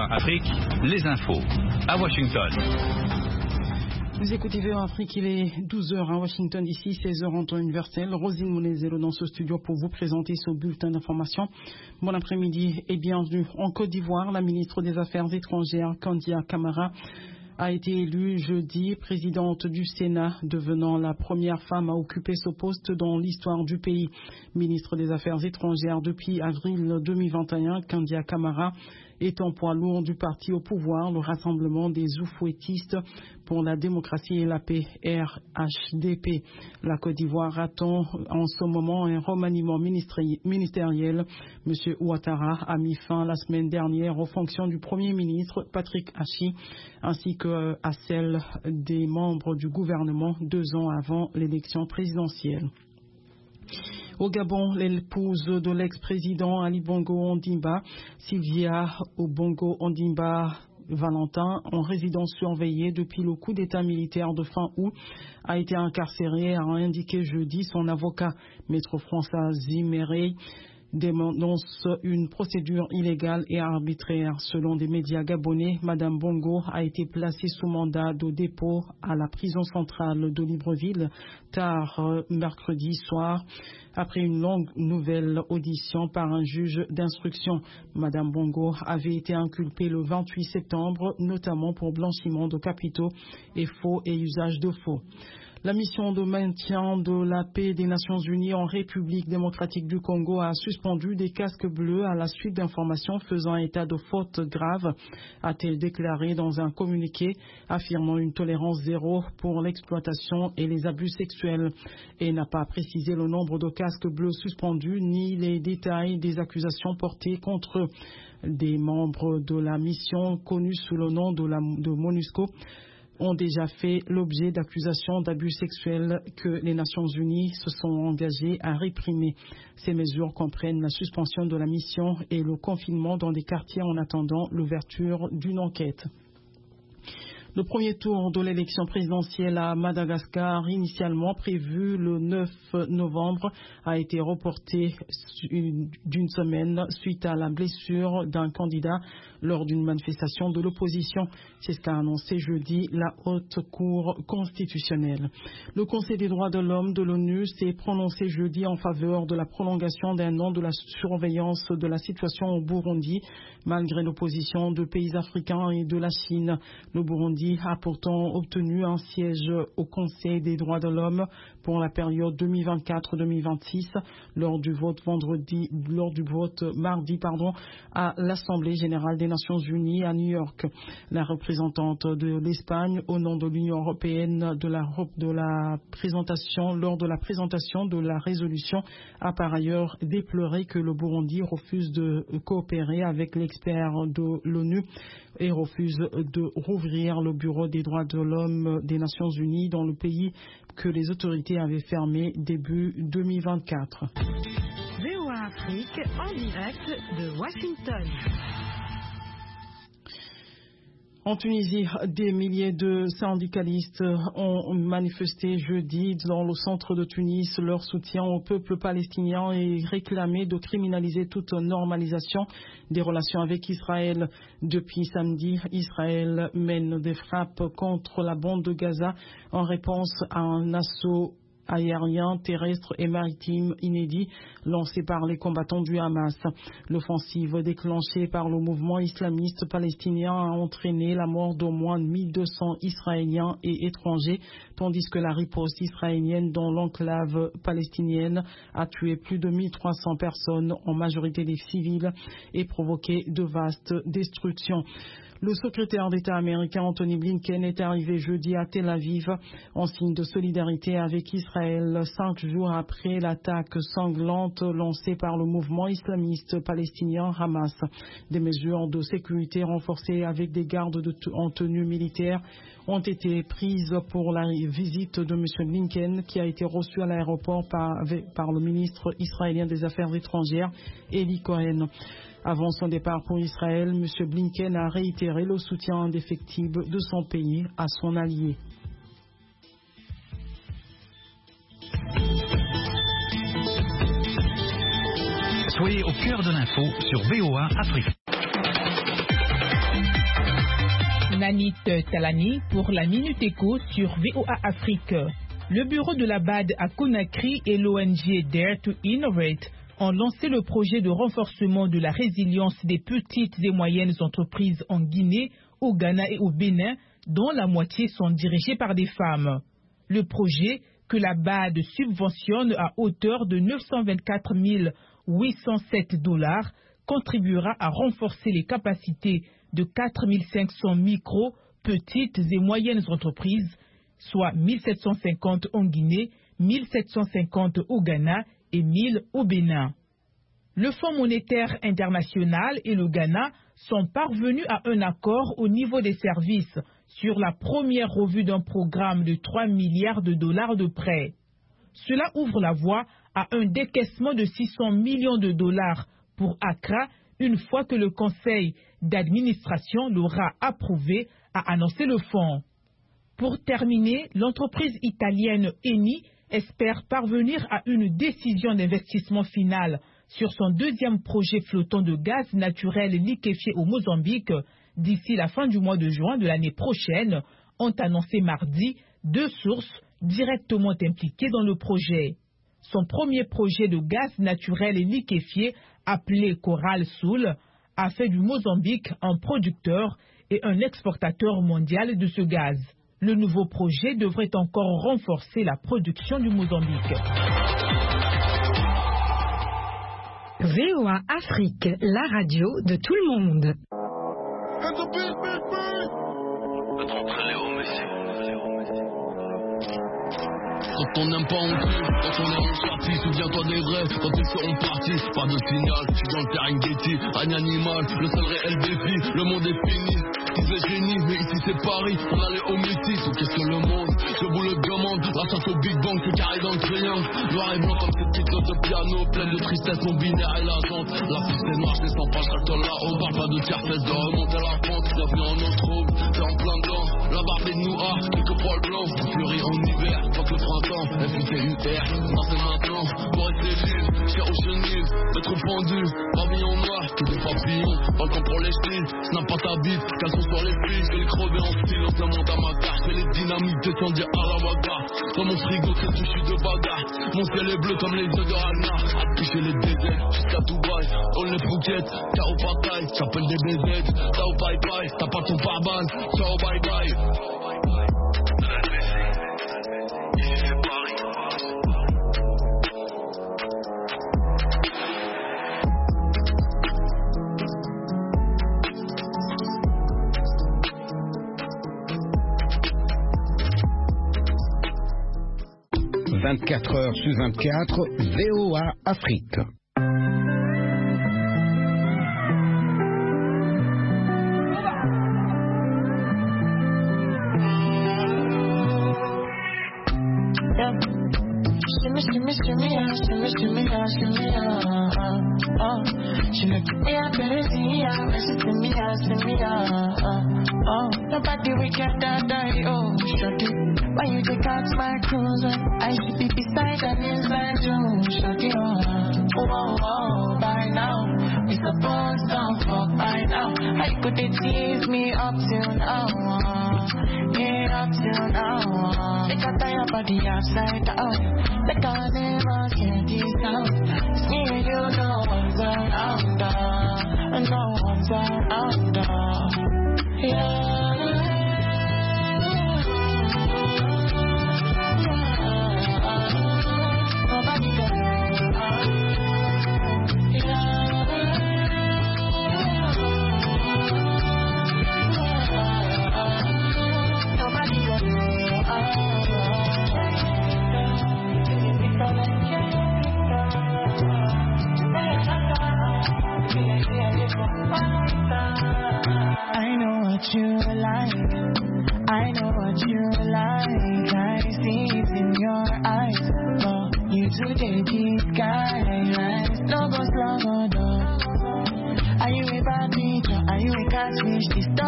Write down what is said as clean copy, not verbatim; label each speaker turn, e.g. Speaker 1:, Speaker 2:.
Speaker 1: VOA Afrique, les infos à Washington.
Speaker 2: Vous écoutez VOA Afrique, il est 12h à Washington, ici 16h en temps universel. Rosine Monezero dans ce studio pour vous présenter ce bulletin d'information. Bon après-midi et bienvenue. En Côte d'Ivoire, la ministre des Affaires étrangères, Kandia Camara, a été élue jeudi présidente du Sénat, devenant la première femme à occuper ce poste dans l'histoire du pays. Ministre des Affaires étrangères depuis avril 2021, Kandia Camara est en poids lourd du parti au pouvoir, le Rassemblement des Oufouettistes pour la démocratie et la paix, RHDP. La Côte d'Ivoire attend en ce moment un remaniement ministériel. M. Ouattara a mis fin la semaine dernière aux fonctions du Premier ministre Patrick Hachi, ainsi qu'à celles des membres du gouvernement 2 ans avant l'élection présidentielle. Au Gabon, l'épouse de l'ex-président Ali Bongo Ondimba, Sylvia Bongo Ondimba Valentin, en résidence surveillée depuis le coup d'état militaire de fin août, a été incarcérée, a indiqué jeudi son avocat, Maître François Ziméré, dénonce une procédure illégale et arbitraire. Selon des médias gabonais, Madame Bongo a été placée sous mandat de dépôt à la prison centrale de Libreville tard mercredi soir, après une longue nouvelle audition par un juge d'instruction. Madame Bongo avait été inculpée le 28 septembre, notamment pour blanchiment de capitaux et faux et usage de faux. La mission de maintien de la paix des Nations Unies en République démocratique du Congo a suspendu des casques bleus à la suite d'informations faisant état de fautes graves, a-t-elle déclaré dans un communiqué, affirmant une tolérance zéro pour l'exploitation et les abus sexuels, et n'a pas précisé le nombre de casques bleus suspendus ni les détails des accusations portées contre eux. Des membres de la mission, connus sous le nom de MONUSCO, ont déjà fait l'objet d'accusations d'abus sexuels que les Nations Unies se sont engagées à réprimer. Ces mesures comprennent la suspension de la mission et le confinement dans des quartiers en attendant l'ouverture d'une enquête. Le premier tour de l'élection présidentielle à Madagascar, initialement prévu le 9 novembre, a été reporté d'une semaine suite à la blessure d'un candidat lors d'une manifestation de l'opposition. C'est ce qu'a annoncé jeudi la Haute Cour constitutionnelle. Le Conseil des droits de l'homme de l'ONU s'est prononcé jeudi en faveur de la prolongation d'un an de la surveillance de la situation au Burundi, malgré l'opposition de pays africains et de la Chine. Le Burundi a pourtant obtenu un siège au Conseil des droits de l'homme pour la période 2024-2026 lors du vote mardi à l'Assemblée générale des Nations Unies à New York. La représentante de l'Espagne au nom de l'Union européenne lors de la présentation de la résolution a par ailleurs déploré que le Burundi refuse de coopérer avec l'expert de l'ONU et refuse de rouvrir le Bureau des droits de l'homme des Nations Unies dans le pays que les autorités avaient fermé début 2024.
Speaker 3: VOA Afrique en direct de Washington.
Speaker 2: En Tunisie, des milliers de syndicalistes ont manifesté jeudi dans le centre de Tunis leur soutien au peuple palestinien et réclamé de criminaliser toute normalisation des relations avec Israël. Depuis samedi, Israël mène des frappes contre la bande de Gaza en réponse à un assaut aérien, terrestre et maritime inédit lancé par les combattants du Hamas. L'offensive déclenchée par le mouvement islamiste palestinien a entraîné la mort d'au moins 1200 Israéliens et étrangers, tandis que la riposte israélienne dans l'enclave palestinienne a tué plus de 1300 personnes, en majorité des civils, et provoqué de vastes destructions. Le secrétaire d'État américain Anthony Blinken est arrivé jeudi à Tel Aviv en signe de solidarité avec Israël 5 jours après l'attaque sanglante lancée par le mouvement islamiste palestinien Hamas. Des mesures de sécurité renforcées avec des gardes en tenue militaire ont été prises pour la visite de M. Blinken, qui a été reçu à l'aéroport par le ministre israélien des Affaires étrangères, Eli Cohen. Avant son départ pour Israël, M. Blinken a réitéré le soutien indéfectible de son pays à son allié.
Speaker 1: Soyez au cœur de l'info sur VOA Afrique.
Speaker 4: Anit Talani pour la Minute Éco sur VOA Afrique. Le bureau de la BAD à Conakry et l'ONG Dare to Innovate ont lancé le projet de renforcement de la résilience des petites et moyennes entreprises en Guinée, au Ghana et au Bénin, dont la moitié sont dirigées par des femmes. Le projet, que la BAD subventionne à hauteur de 924 807 $, contribuera à renforcer les capacités de 4 500 micro, petites et moyennes entreprises, soit 1750 en Guinée, 1750 au Ghana et 1000 au Bénin. Le Fonds monétaire international et le Ghana sont parvenus à un accord au niveau des services sur la première revue d'un programme de 3 milliards de dollars de prêts. Cela ouvre la voie à un décaissement de 600 millions de dollars pour Accra une fois que le conseil d'administration l'aura approuvé, a annoncé le fonds. Pour terminer, l'entreprise italienne Eni espère parvenir à une décision d'investissement finale sur son deuxième projet flottant de gaz naturel liquéfié au Mozambique d'ici la fin du mois de juin de l'année prochaine, ont annoncé mardi 2 sources directement impliquées dans le projet. Son premier projet de gaz naturel liquéfié, appelé Coral Sul, a fait du Mozambique un producteur et un exportateur mondial de ce gaz. Le nouveau projet devrait encore renforcer la production du Mozambique.
Speaker 3: VOA Afrique, la radio de tout le monde.
Speaker 5: Quand on n'aime pas on crie, quand on est en sortie, souviens-toi des vrais, quand ils seront partis, pas de signal, je suis dans le Serengeti, un animal, le seul réel défi, le monde est fini, disais génie, mais ici c'est Paris, on allait au Métis, on questionne le monde, je vous le demande, la chasse au Big Bang, c'est carré dans le triangle, noir et blanc comme ces petites notes de piano, pleine de tristesse, mon binaire et la jante, la piste est noire, je descends pas, je reste là, on parle pas de tiers-fesse, de remonter la pente, bienvenue en Nostrum, c'est en plein dedans, la barbe est noire, quelques poils blancs, on fleurit en hiver, tant que le printemps, FUTUR, non c'est maintenant, pour rester libre, cher aux chenilles, être pendu, parmi en noir, que des papillons, balcon pour les ch'tis, snap pas ta bite, caleçon sur les filles, je vais les crever en silence, ça monte à ma carte, fais les dynamites, descendir à la bagarre, dans mon frigo c'est touché de bagarre, mon ciel est bleu comme les yeux de Ragnar, à toucher les déserts, jusqu'à Dubaï, on les Phuket, K.O. Pataille, j'appelle des BZ, Tao Pai Pai, t'as pas ton pare-balles, ciao bye bye.
Speaker 6: 24 heures sur 24, VOA Afrique.
Speaker 7: Nobody we can die, oh, shut it. When you take out my cruiser, I should be beside and inside you, shut it. Oh, oh, by now, we supposed to fuck by now. How could they tease me up till now? Yeah, up till now. They got your body upside down. Like I never get this out. Yeah, you know one's around, no one's around, yeah. I know what you like, I know what you like, I see it in your eyes, but you today keep guys, no go slow, no. Are you a bad bitch or are you a catfish? This